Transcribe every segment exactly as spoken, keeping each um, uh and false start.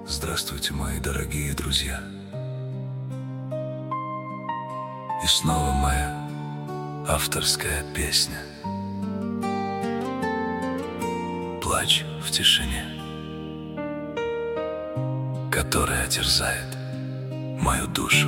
Здравствуйте, мои дорогие друзья. И снова моя авторская песня. Плач в тишине, которая терзает мою душу.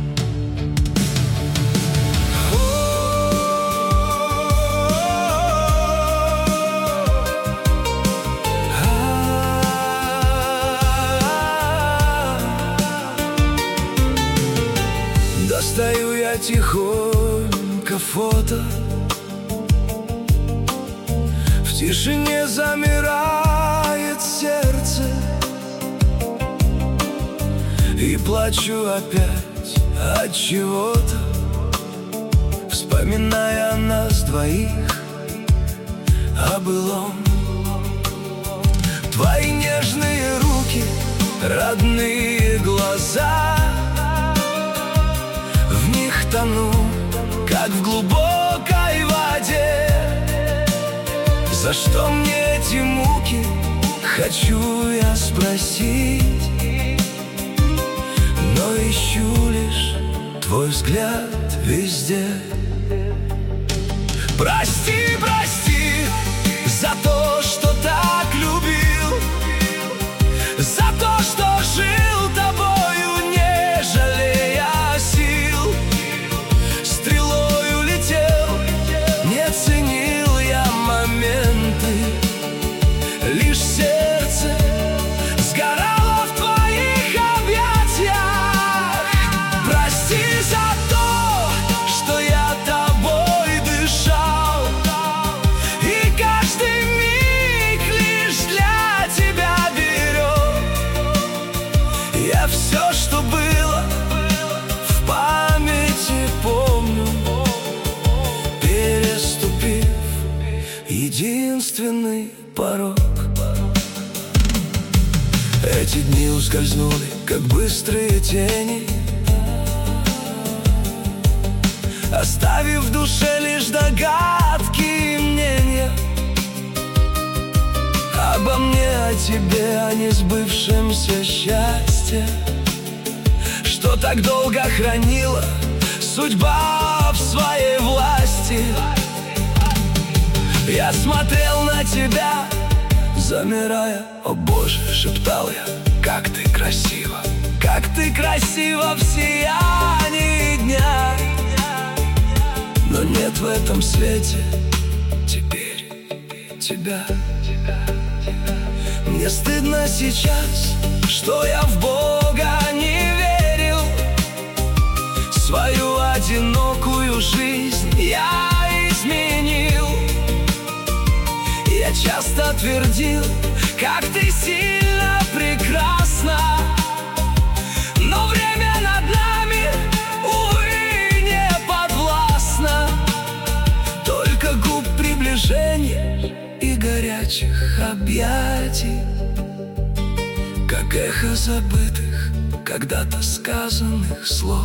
Достаю я тихонько фото, в тишине замирает сердце, и плачу опять от чего-то, вспоминая нас двоих, о былом. Твои нежные руки, родные глаза, в них тону, как в глубокой воде. За что мне эти муки, хочу я спросить, но ищу лишь твой взгляд везде. Прости, прости за то, что так любил, за то, что жил тобою, не жалея сил. Стрелою летел, не ценил я моменты, лишь сердце сгорало в твоих объятиях. Прости за то, что я тобой дышал, и каждый миг лишь для тебя берег. Я все, что было, в памяти помню, переступив единственный порог. Эти дни ускользнули, как быстрые тени, оставив в душе лишь догадки и мнения обо мне, о тебе, о несбывшемся счастье, что так долго хранила судьба в своей власти. Я смотрел на тебя, замирая, о Боже, шептал я, как ты красива, как ты красива в сиянии дня. Но нет в этом свете теперь тебя. Мне стыдно сейчас, что я в Бога не верил. Свою одинокую жизнь я изменил. Я часто твердил, как ты сильно прекрасна, но время над нами, увы, не подвластно. Только губ приближений и горячих объятий, как эхо забытых, когда-то сказанных слов.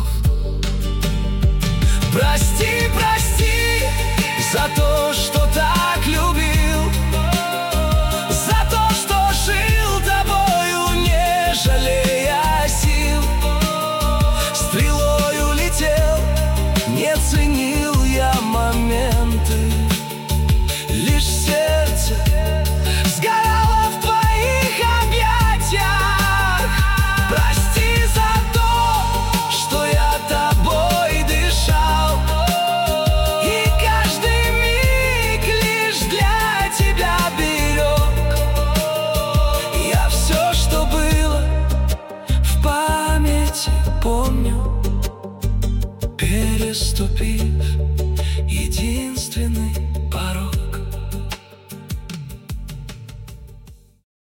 Прости, прости за то, что так любил, за то, что жил тобою, не жалея сил. Стрелою летел, не ценил я моменты, лишь сердце сгорало в твоих объятиях. Прости за то, что я тобой дышал, и каждый миг лишь для тебя берег. Я все, что было, в памяти помню, переступив единственный порог.